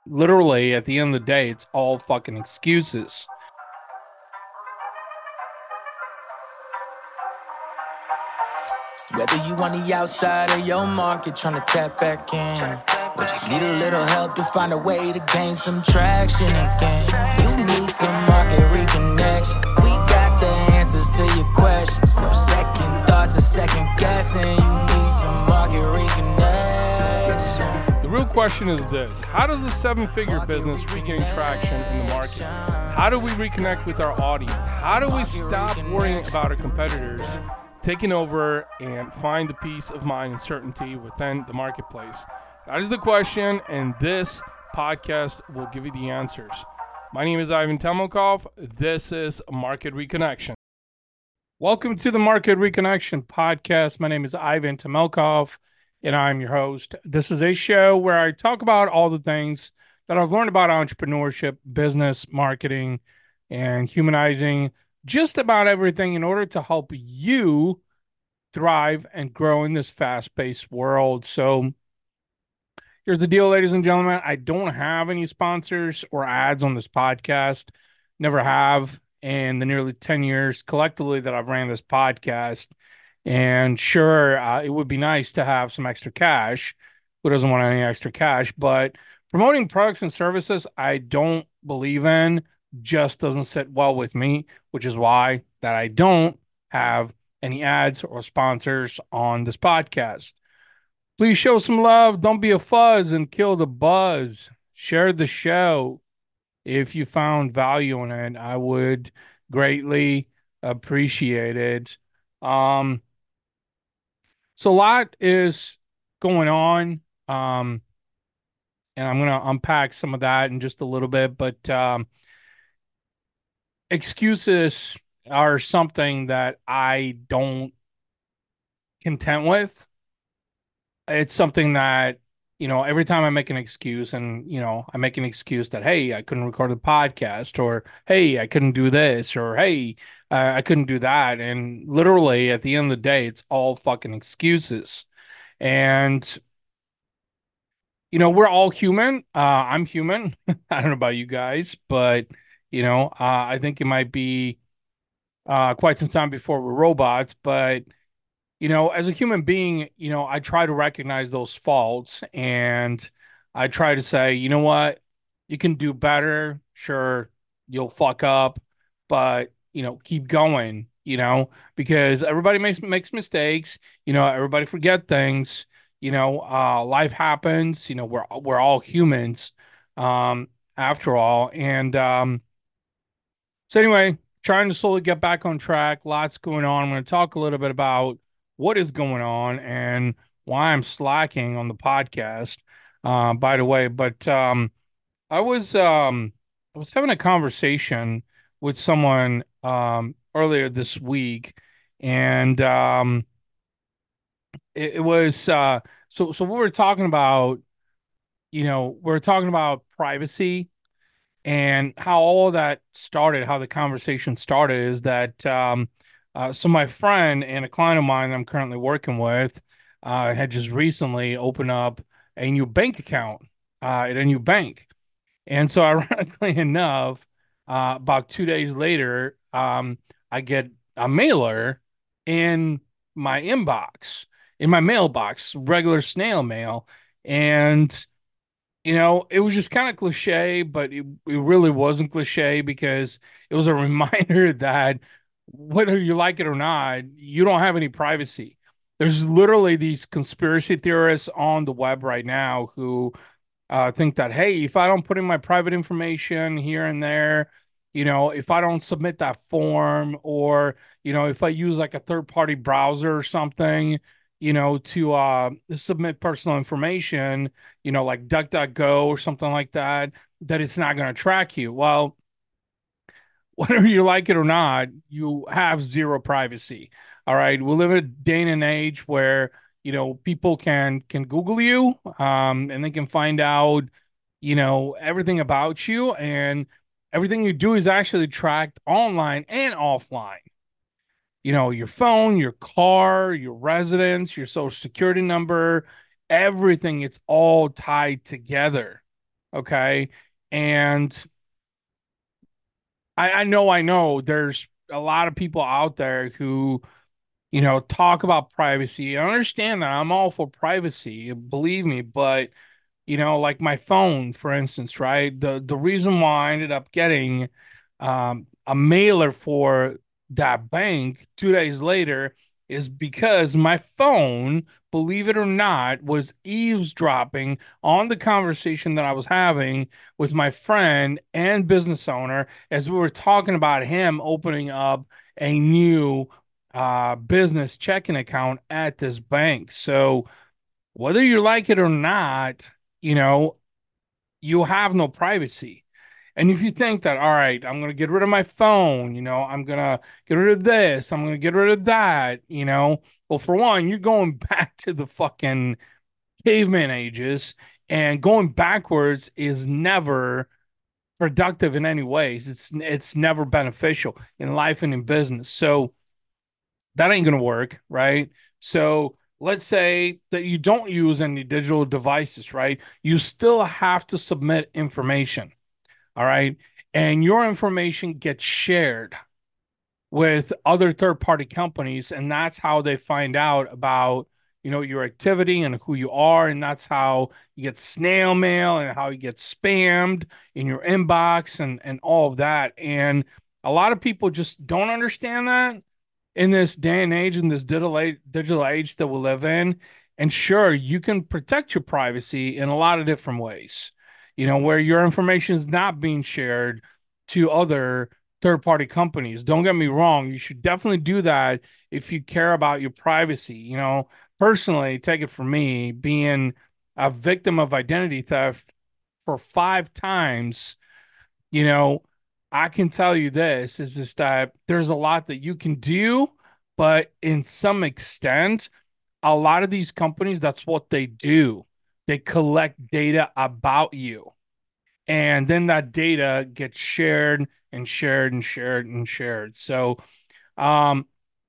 Literally, at the end of the day, it's all fucking excuses. Whether you on the outside of your market trying to tap back in, or just need a little help to find a way to gain some traction again, you need some market reconnection. We got the answers to your questions. No second thoughts or second guessing. You need some market reconnection. The real question is this: how does a seven-figure business regain traction in the market? How do we reconnect with our audience? How do we stop worrying about our competitors taking over and find the peace of mind and certainty within the marketplace? That is the question, and this podcast will give you the answers. My name is Ivan Temelkov. This is Market Reconnection. Welcome to the Market Reconnection podcast. My name is Ivan Temelkov, and I'm your host. This is a show where I talk about all the things that I've learned about entrepreneurship, business, marketing, and humanizing just about everything in order to help you thrive and grow in this fast-paced world. So here's the deal, ladies and gentlemen. I don't have any sponsors or ads on this podcast. Never have in the nearly 10 years collectively that I've ran this podcast. And sure, it would be nice to have some extra cash. Who doesn't want any extra cash? But promoting products and services I don't believe in just doesn't sit well with me, which is why that I don't have any ads or sponsors on this podcast. Please show some love. Don't be a fuzz and kill the buzz. Share the show if you found value in it. I would greatly appreciate it. So a lot is going on. And I'm going to unpack some of that in just a little bit. But excuses are something that I don't content with. It's something that, every time I make an excuse and, I make an excuse that, hey, I couldn't record the podcast, or, hey, I couldn't do this, or, hey, I couldn't do that. And literally at the end of the day, it's all fucking excuses. And, we're all human. I'm human. I don't know about you guys, but, I think it might be quite some time before we're robots. But as a human being, I try to recognize those faults and I try to say, you know what, you can do better. Sure, you'll fuck up, but keep going, because everybody makes mistakes, everybody forget things, life happens, we're all humans, after all. And so anyway, trying to slowly get back on track. Lots going on. I'm going to talk a little bit about what is going on and why I'm slacking on the podcast. By the way, but I was I was having a conversation with someone earlier this week, and it was so we were talking about we are talking about privacy and how all that started, how the conversation started is that so my friend and a client of mine I'm currently working with had just recently opened up a new bank account at a new bank. And so ironically enough, about 2 days later, I get a mailer in my inbox, in my mailbox, regular snail mail. And it was just kind of cliche, but it really wasn't cliche because it was a reminder that whether you like it or not, you don't have any privacy. There's literally these conspiracy theorists on the web right now who think that, hey, if I don't put in my private information here and there, if I don't submit that form, or, if I use like a third party browser or something, to submit personal information, like DuckDuckGo or something like that, that it's not going to track you. Well, whether you like it or not, you have zero privacy. All right. We live in a day and an age where, people can Google you, and they can find out, everything about you, and everything you do is actually tracked online and offline. Your phone, your car, your residence, your social security number, everything, it's all tied together. Okay. And I know there's a lot of people out there who, talk about privacy. I understand that. I'm all for privacy, believe me, but like my phone, for instance, right? The reason why I ended up getting a mailer for that bank 2 days later is because my phone, believe it or not, was eavesdropping on the conversation that I was having with my friend and business owner as we were talking about him opening up a new business checking account at this bank. So whether you like it or not, you know, you have no privacy. And if you think that, all right, I'm going to get rid of my phone, I'm going to get rid of this, I'm going to get rid of that, well, for one, you're going back to the fucking caveman ages, and going backwards is never productive in any ways. It's never beneficial in life and in business. So that ain't going to work, right? So let's say that you don't use any digital devices, right? You still have to submit information, all right? And your information gets shared with other third party companies. And that's how they find out about, your activity and who you are. And that's how you get snail mail and how you get spammed in your inbox and all of that. And a lot of people just don't understand that in this day and age, in this digital age that we live in. And sure, you can protect your privacy in a lot of different ways, where your information is not being shared to other third party companies. Don't get me wrong, you should definitely do that if you care about your privacy. Personally, take it from me, being a victim of identity theft for 5 times, you know, I can tell you this is just that there's a lot that you can do, but in some extent, a lot of these companies, that's what they do. They collect data about you. And then that data gets shared and shared and shared and shared. So, um,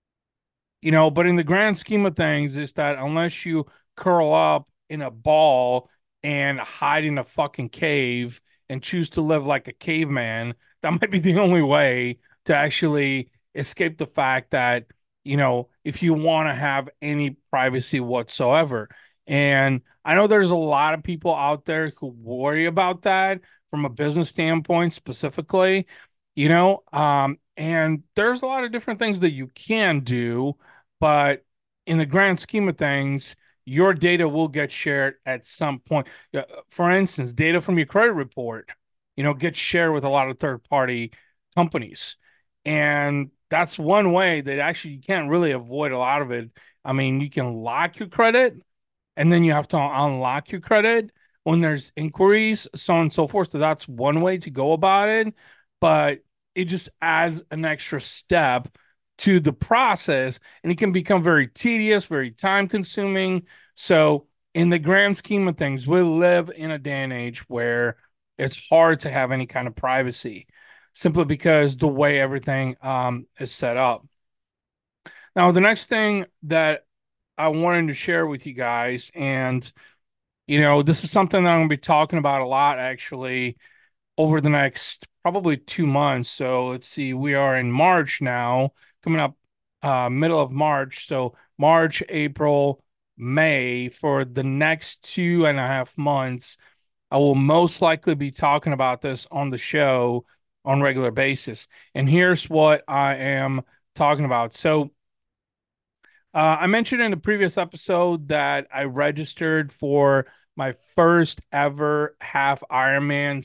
but in the grand scheme of things, is that unless you curl up in a ball and hide in a fucking cave and choose to live like a caveman, that might be the only way to actually escape the fact that, if you want to have any privacy whatsoever. And I know there's a lot of people out there who worry about that from a business standpoint specifically, and there's a lot of different things that you can do, but in the grand scheme of things, your data will get shared at some point. For instance, data from your credit report, gets shared with a lot of third party companies. And that's one way that actually you can't really avoid a lot of it. I mean, you can lock your credit and then you have to unlock your credit when there's inquiries, so on and so forth. So that's one way to go about it, but it just adds an extra step to the process, and it can become very tedious, very time consuming. So, in the grand scheme of things, we live in a day and age where it's hard to have any kind of privacy simply because the way everything is set up. Now, the next thing that I wanted to share with you guys, and this is something that I'm going to be talking about a lot actually over the next probably 2 months. So let's see, we are in March now, coming up middle of March. So March, April, May, for the next 2.5 months, I will most likely be talking about this on the show on a regular basis. And here's what I am talking about. So I mentioned in the previous episode that I registered for my first ever half Ironman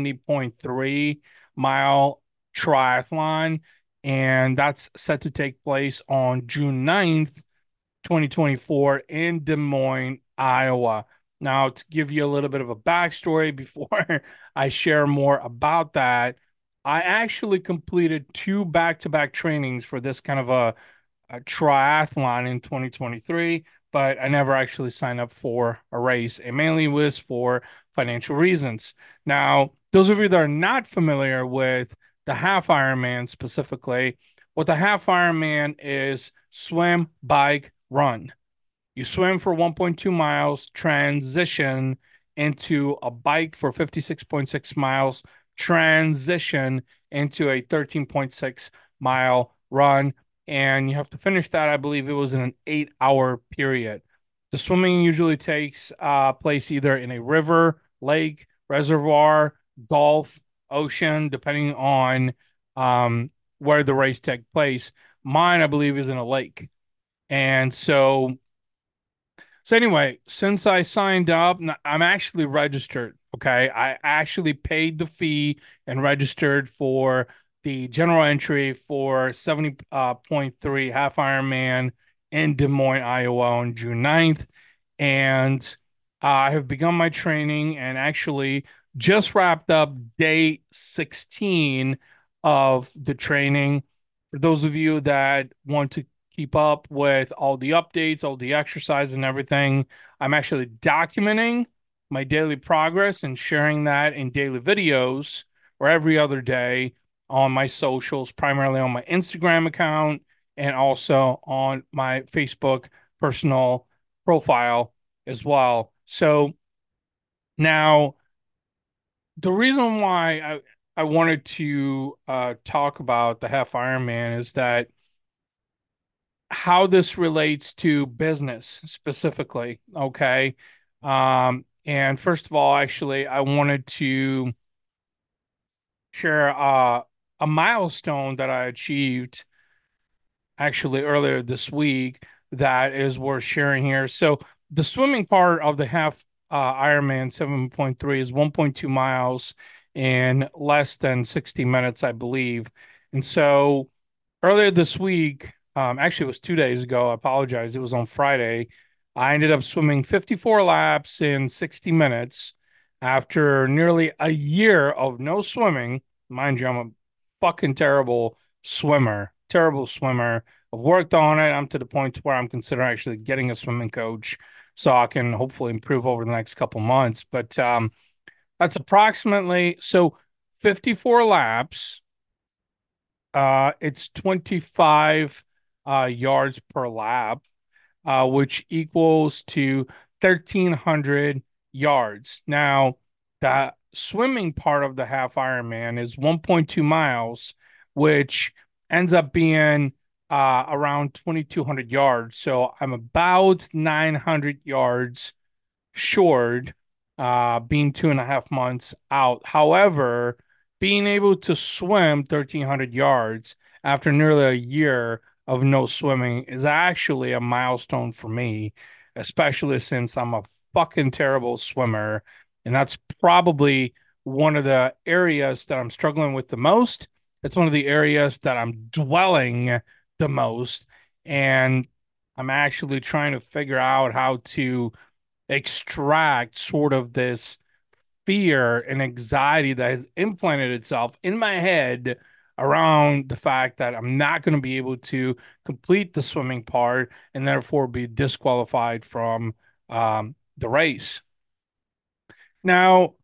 70.3 mile triathlon, and that's set to take place on June 9th, 2024 in Des Moines, Iowa. Now, to give you a little bit of a backstory before I share more about that, I actually completed two back-to-back trainings for this kind of a triathlon in 2023, but I never actually signed up for a race. It mainly was for financial reasons. Now, those of you that are not familiar with the half Ironman specifically, what the half Ironman is: swim, bike, run. You swim for 1.2 miles, transition into a bike for 56.6 miles, transition into a 13.6 mile run. And you have to finish that, I believe it was in an 8 hour period. The swimming usually takes place either in a river, lake, reservoir, gulf, ocean, depending on um, where the race takes place. Mine, I believe, is in a lake. And so anyway, since I signed up, I'm actually registered. Okay. I actually paid the fee and registered for the general entry for 70.3 half Ironman in Des Moines, Iowa on June 9th. And I have begun my training and actually just wrapped up day 16 of the training. For those of you that want to keep up with all the updates, all the exercise and everything, I'm actually documenting my daily progress and sharing that in daily videos or every other day on my socials, primarily on my Instagram account and also on my Facebook personal profile as well. So now the reason why I wanted to talk about the half Ironman is that how this relates to business specifically. Okay. And first of all, actually, I wanted to share a milestone that I achieved actually earlier this week that is worth sharing here. So the swimming part of the half Ironman 7.3 is 1.2 miles in less than 60 minutes, I believe. And so earlier this week, actually it was 2 days ago, I apologize, it was on Friday. I ended up swimming 54 laps in 60 minutes after nearly a year of no swimming. Mind you, I'm a fucking terrible swimmer. I've worked on it. I'm to the point where I'm considering actually getting a swimming coach so I can hopefully improve over the next couple months. But that's approximately so 54 laps. It's 25 yards per lap, which equals to 1,300 yards. Now, the swimming part of the half Ironman is 1.2 miles, which ends up being around 2,200 yards. So I'm about 900 yards short, being 2.5 months out. However, being able to swim 1,300 yards after nearly a year of no swimming is actually a milestone for me, especially since I'm a fucking terrible swimmer. And that's probably one of the areas that I'm struggling with the most. It's one of the areas that I'm dwelling the most. And I'm actually trying to figure out how to extract sort of this fear and anxiety that has implanted itself in my head around the fact that I'm not going to be able to complete the swimming part and therefore be disqualified from the race. Now,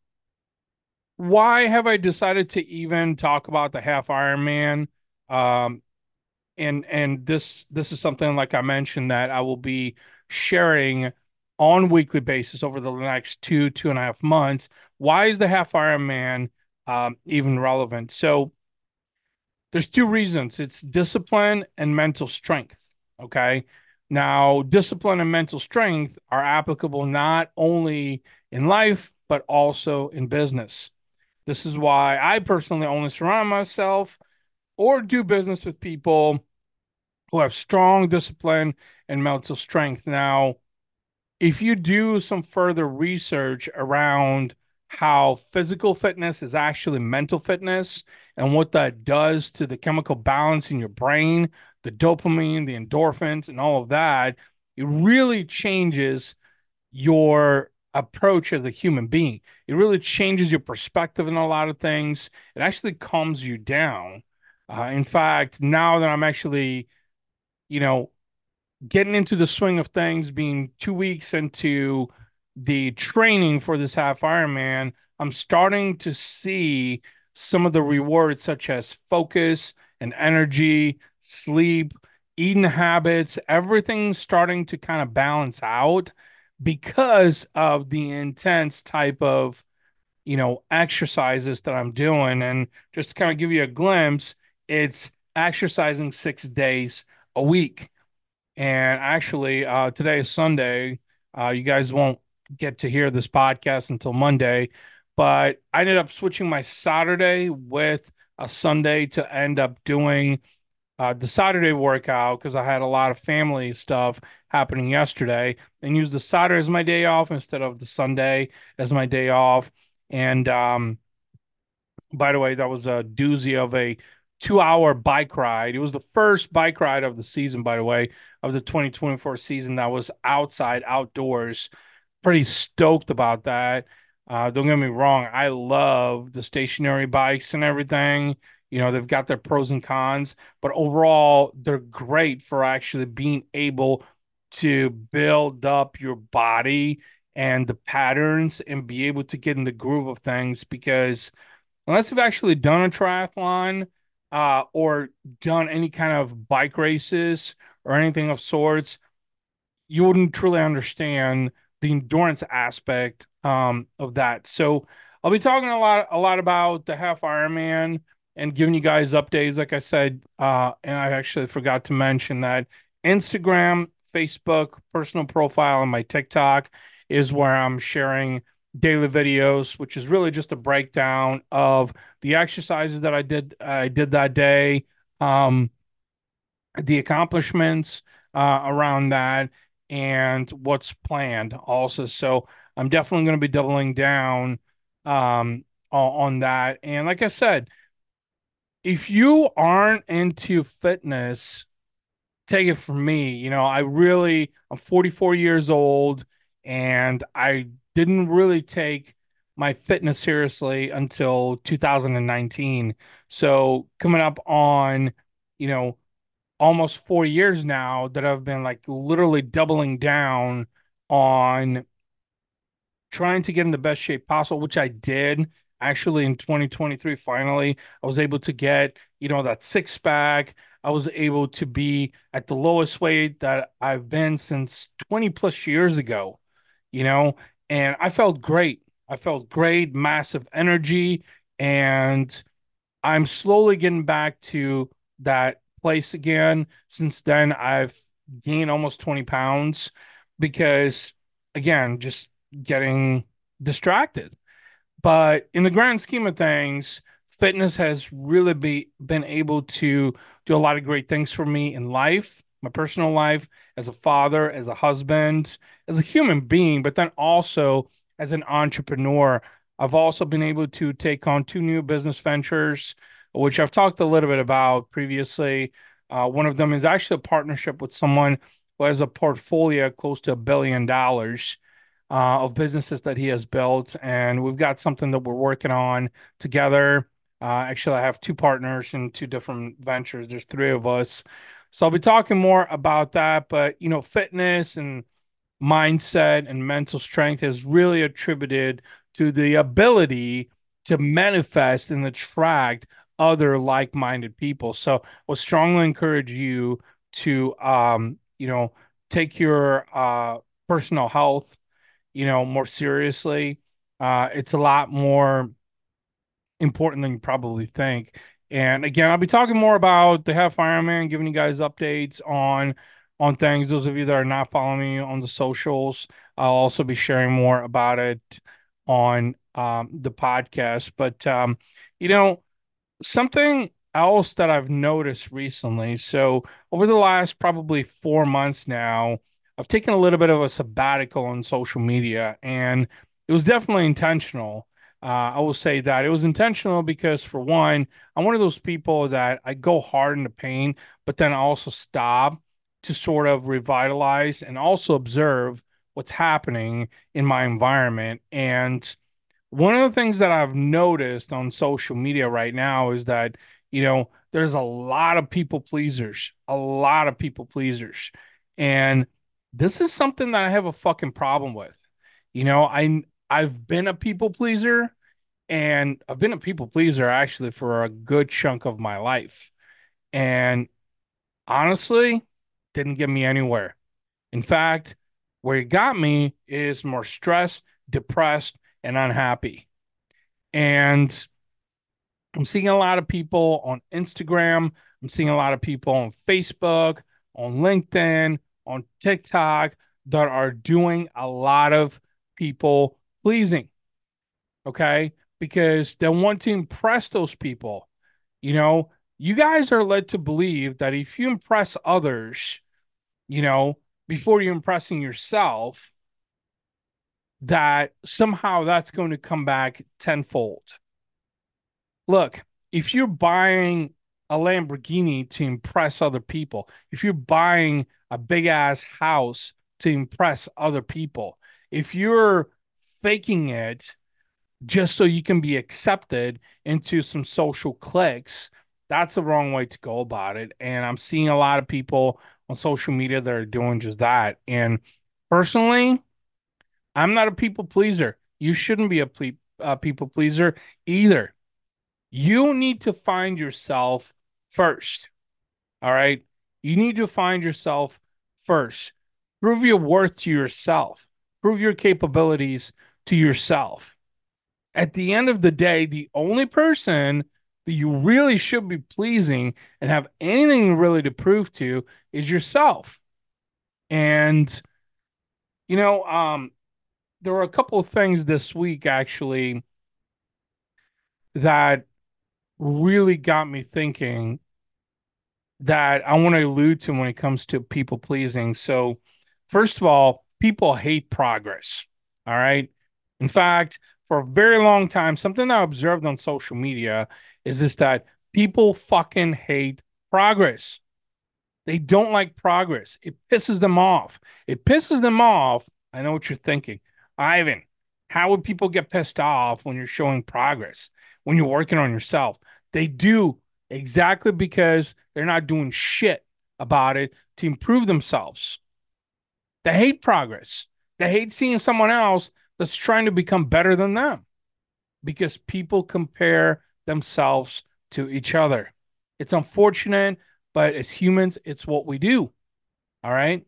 why have I decided to even talk about the half Ironman? Um, and this is something like I mentioned that I will be sharing on a weekly basis over the next 2.5 months. Why is the half Ironman even relevant? So there's two reasons. It's discipline and mental strength. Okay. Now, discipline and mental strength are applicable not only in life, but also in business. This is why I personally only surround myself or do business with people who have strong discipline and mental strength. Now, if you do some further research around how physical fitness is actually mental fitness and what that does to the chemical balance in your brain, the dopamine, the endorphins, and all of that, it really changes your approach as a human being. It really changes your perspective on a lot of things. It actually calms you down. In fact, now that I'm actually you know, getting into the swing of things, being 2 weeks into the training for this half Ironman, I'm starting to see some of the rewards, such as focus and energy, sleep, eating habits, everything starting to kind of balance out. because of the intense type of, exercises that I'm doing. And just to kind of give you a glimpse, it's exercising 6 days a week. And actually, today is Sunday. You guys won't get to hear this podcast until Monday, but I ended up switching my Saturday with a Sunday to end up doing the Saturday workout because I had a lot of family stuff happening yesterday, and use the Saturday as my day off instead of the Sunday as my day off. And by the way, that was a doozy of a 2 hour bike ride. It was the first bike ride of the season, by the way, of the 2024 season that was outside, outdoors. Pretty stoked about that. Don't get me wrong, I love the stationary bikes and everything. They've got their pros and cons, but overall, they're great for actually being able to build up your body and the patterns and be able to get in the groove of things because unless you've actually done a triathlon or done any kind of bike races or anything of sorts, you wouldn't truly understand the endurance aspect of that. So I'll be talking a lot about the half Ironman and giving you guys updates. Like I said, and I actually forgot to mention that Instagram, Facebook, personal profile, and my TikTok is where I'm sharing daily videos, which is really just a breakdown of the exercises that I did that day, um, the accomplishments around that, and what's planned also. So I'm definitely going to be doubling down on that. And like I said, if you aren't into fitness, take it from me. I'm 44 years old and I didn't really take my fitness seriously until 2019. So coming up on, you know, almost 4 years now that I've been like literally doubling down on trying to get in the best shape possible, which I did actually in 2023. Finally, I was able to get, that six pack. I was able to be at the lowest weight that I've been since 20 plus years ago, you know, and I felt great. I felt great, massive energy, and I'm slowly getting back to that place again. Since then, I've gained almost 20 pounds because, again, just getting distracted. But in the grand scheme of things, fitness has really been able to do a lot of great things for me in life, my personal life, as a father, as a husband, as a human being, but then also as an entrepreneur. I've also been able to take on two new business ventures, which I've talked a little bit about previously. One of them is actually a partnership with someone who has a portfolio close to $1 billion of businesses that he has built, and we've got something that we're working on together. Actually, I have two partners in two different ventures. There's three of us, so I'll be talking more about that. But fitness and mindset and mental strength is really attributed to the ability to manifest and attract other like-minded people. So, I would strongly encourage you to, take your personal health more seriously. It's a lot more important than you probably think. And again, I'll be talking more about the Half Ironman, giving you guys updates on things. Those of you that are not following me on the socials, I'll also be sharing more about it on the podcast. But you know, something else that I've noticed recently. So over the last probably 4 months now, I've taken a little bit of a sabbatical on social media, and it was definitely intentional. I will say that it was intentional because, for one, I'm one of those people that I go hard into pain, but then I also stop to sort of revitalize and also observe what's happening in my environment. And one of the things that I've noticed on social media right now is that, there's a lot of people pleasers, a lot of people pleasers. And this is something that I have a fucking problem with. I've been a people pleaser, and I've been a people pleaser actually for a good chunk of my life. And honestly, didn't get me anywhere. In fact, Where it got me is more stressed, depressed, and unhappy. And I'm seeing a lot of people on Instagram. I'm seeing a lot of people on Facebook, on LinkedIn, on TikTok that are doing a lot of people pleasing. Okay. Because they want to impress those people. You know, you guys are led to believe that if you impress others, you know, before you're impressing yourself, that somehow that's going to come back tenfold. Look, if you're buying a Lamborghini to impress other people, if you're buying a big ass house to impress other people, if you're faking it just so you can be accepted into some social cliques, that's the wrong way to go about it. And I'm seeing a lot of people on social media that are doing just that. And personally, I'm not a people pleaser. You shouldn't be a people pleaser either. You need to find yourself first. All right. You need to find yourself first. Prove your worth to yourself, prove your capabilities to yourself. At the end of the day, the only person that you really should be pleasing and have anything really to prove to is yourself. And, you know, there were a couple of things this week actually that really got me thinking that I want to allude to when it comes to people pleasing. So, first of all, people hate progress. All right. In fact, for a very long time, something I observed on social media is this that people fucking hate progress. They don't like progress. It pisses them off. It pisses them off. I know what you're thinking. Ivan, how would people get pissed off when you're showing progress, when you're working on yourself? They do exactly because they're not doing shit about it to improve themselves. They hate progress. They hate seeing someone else that's trying to become better than them because people compare themselves to each other. It's unfortunate, but as humans, it's what we do. All right.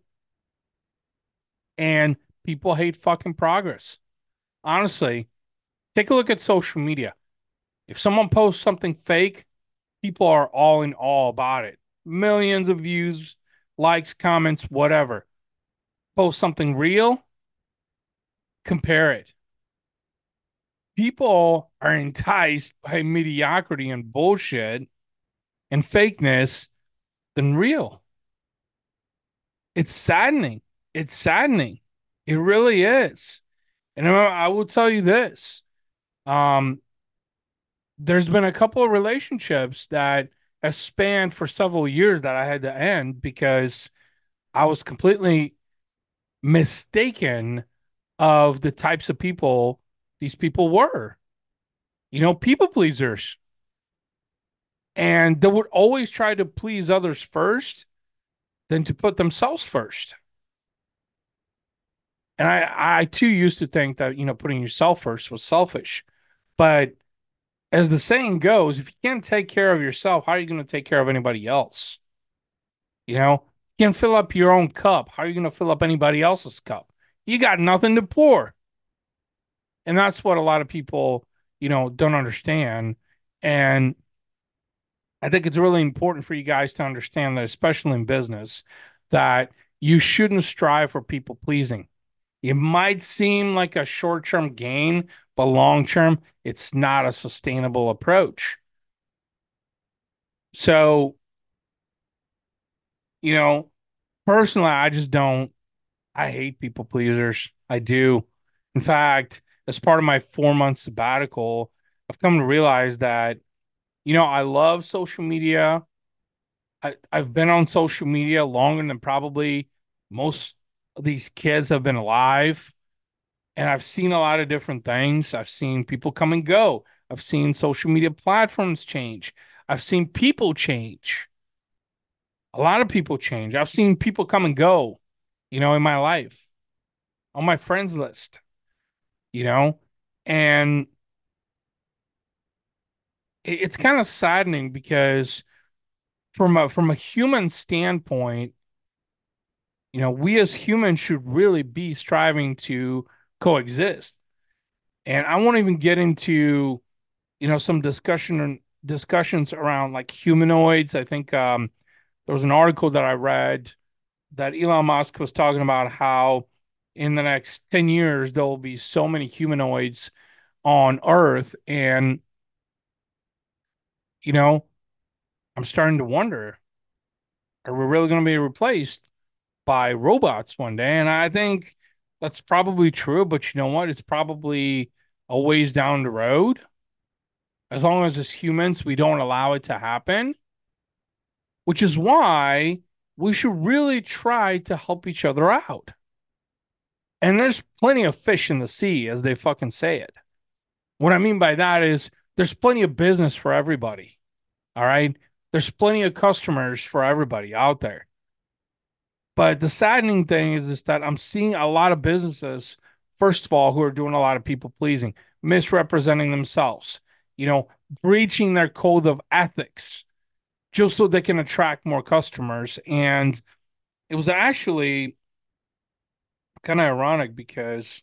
And people hate fucking progress. Honestly, take a look at social media. If someone posts something fake, people are all in awe about it. Millions of views, likes, comments, whatever. Post something real, compare it. People are enticed by mediocrity and bullshit and fakeness than real. It's saddening. It's saddening. It really is. And I will tell you this. Um, there's been a couple of relationships that have spanned for several years that I had to end because I was completely mistaken of the types of people these people were. People pleasers. And they would always try to please others first than to put themselves first. And I too used to think that, putting yourself first was selfish. But as the saying goes, if you can't take care of yourself, how are you going to take care of anybody else? You can't fill up your own cup. How are you going to fill up anybody else's cup? You got nothing to pour. And that's what a lot of people, don't understand. And I think it's really important for you guys to understand that, especially in business, that you shouldn't strive for people pleasing. It might seem like a short term gain, but long term, it's not a sustainable approach. So, you know, personally, I just don't, I hate people pleasers. I do. In fact, as part of my 4 month sabbatical, I've come to realize that, I love social media. I've been on social media longer than probably most of these kids have been alive. And I've seen a lot of different things. I've seen people come and go. I've seen social media platforms change. I've seen people change. A lot of people change. I've seen people come and go, in my life, on my friends list, you know, and it's kind of saddening because from a human standpoint, We as humans should really be striving to coexist. And I won't even get into, some discussions around like humanoids. I think there was an article that I read that Elon Musk was talking about how in the next 10 years there will be so many humanoids on Earth. And, you know, I'm starting to wonder, are we really going to be replaced by robots one day? And I think that's probably true, but you know what? It's probably a ways down the road. As long as humans, we don't allow it to happen, which is why we should really try to help each other out. And there's plenty of fish in the sea, as they fucking say it. What I mean by that is there's plenty of business for everybody. All right. There's plenty of customers for everybody out there. But the saddening thing is that I'm seeing a lot of businesses, first of all, who are doing a lot of people pleasing, misrepresenting themselves, you know, breaching their code of ethics just so they can attract more customers. And it was actually kind of ironic because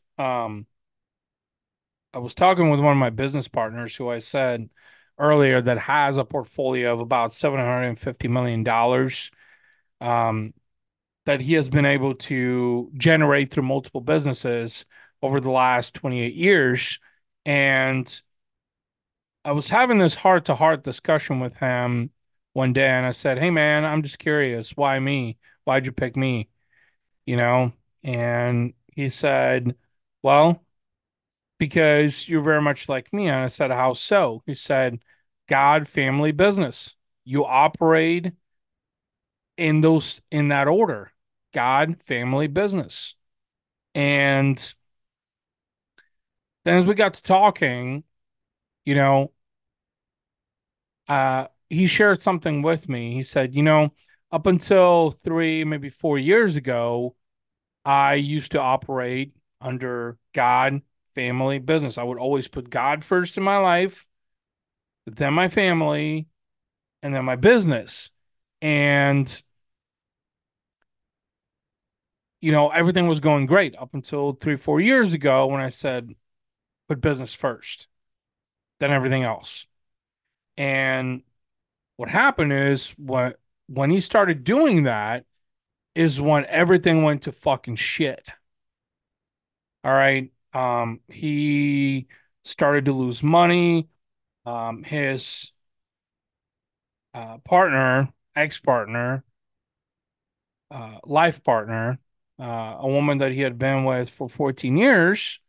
I was talking with one of my business partners who I said earlier that has a portfolio of about $750 million um, that he has been able to generate through multiple businesses over the last 28 years. And I was having this heart to heart discussion with him one day, and I said, "Hey, man, I'm just curious. Why me? Why'd you pick me?" You know? And he said, "Well, because you're very much like me." And I said, "How so?" He said, "God, family, business. You operate in that order. God, family, business." And then as we got to talking, you know, he shared something with me. He said, up until 3, maybe 4 years ago, I used to operate under God, family, business. I would always put God first in my life, then my family, and then my business. And, everything was going great up until 3, 4 years ago when I said, put business first, then everything else. And what happened is when he started doing that is when everything went to fucking shit. All right. He started to lose money. His partner, ex-partner, life partner, a woman that he had been with for 14 years,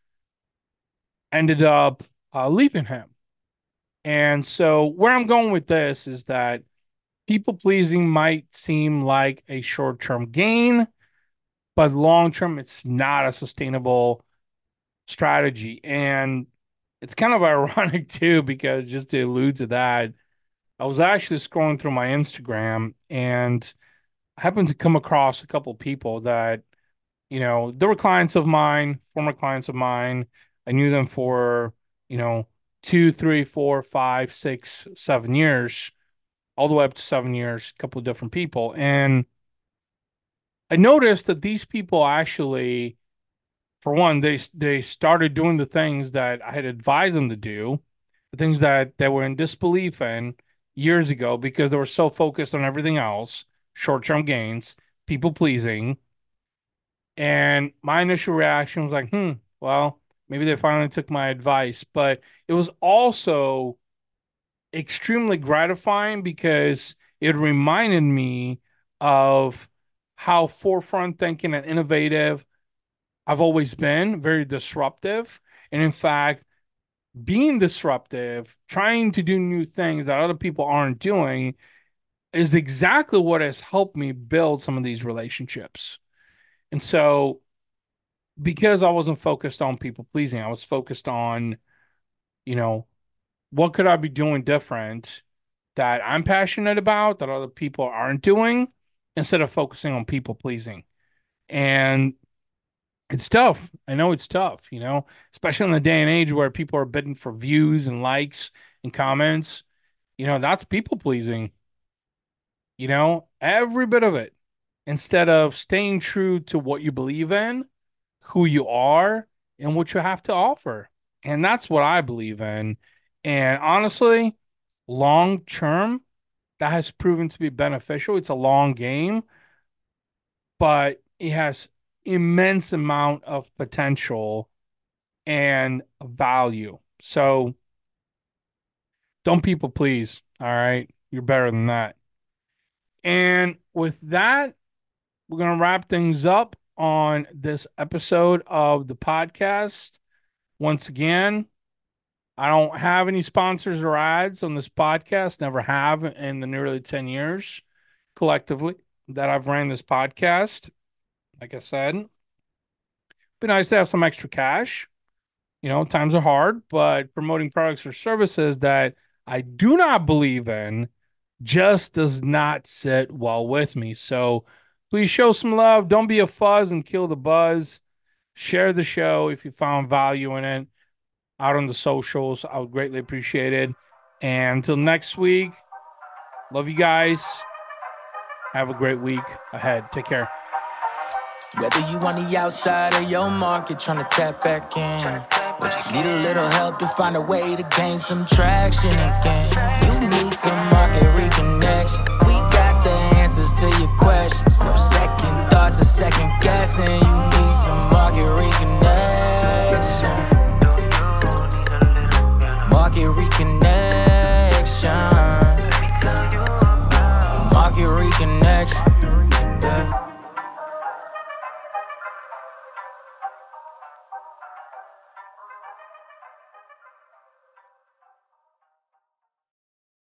ended up leaving him. And so, where I'm going with this is that people pleasing might seem like a short term gain, but long term, it's not a sustainable strategy. And it's kind of ironic too, because just to allude to that, I was actually scrolling through my Instagram and I happened to come across a couple of people that, they were clients of mine, former clients of mine. I knew them for, you know, 2, 3, 4, 5, 6, 7 years, all the way up to 7 years, a couple of different people. And I noticed that these people actually, for one, they started doing the things that I had advised them to do, the things that they were in disbelief in years ago because they were so focused on everything else, short-term gains, people pleasing. And my initial reaction was like, well, maybe they finally took my advice. But it was also extremely gratifying because it reminded me of how forefront thinking and innovative I've always been, very disruptive. And in fact, being disruptive, trying to do new things that other people aren't doing is exactly what has helped me build some of these relationships. And so, because I wasn't focused on people pleasing, I was focused on, you know, what could I be doing different that I'm passionate about that other people aren't doing instead of focusing on people pleasing. And it's tough. I know it's tough, especially in the day and age where people are bidding for views and likes and comments. That's people pleasing, every bit of it. instead of staying true to what you believe in, who you are, and what you have to offer. And that's what I believe in. And honestly, long term, that has proven to be beneficial. It's a long game, but it has immense amount of potential and value. So don't people please. All right. You're better than that. And with that, we're going to wrap things up on this episode of the podcast. Once again, I don't have any sponsors or ads on this podcast, never have in the nearly 10 years collectively that I've ran this podcast. Like I said, it'd be nice to have some extra cash. Times are hard, but promoting products or services that I do not believe in just does not sit well with me. So please show some love. Don't be a fuzz and kill the buzz. Share the show if you found value in it out on the socials. I would greatly appreciate it. And until next week, love you guys. Have a great week ahead. Take care. Whether you on the outside of your market trying to tap back in, or just need a little help to find a way to gain some traction again, you need some market reconnection. We got the answers to your questions. No second thoughts or second guessing. You need some market reconnection. Market reconnection. Market reconnection. Yeah.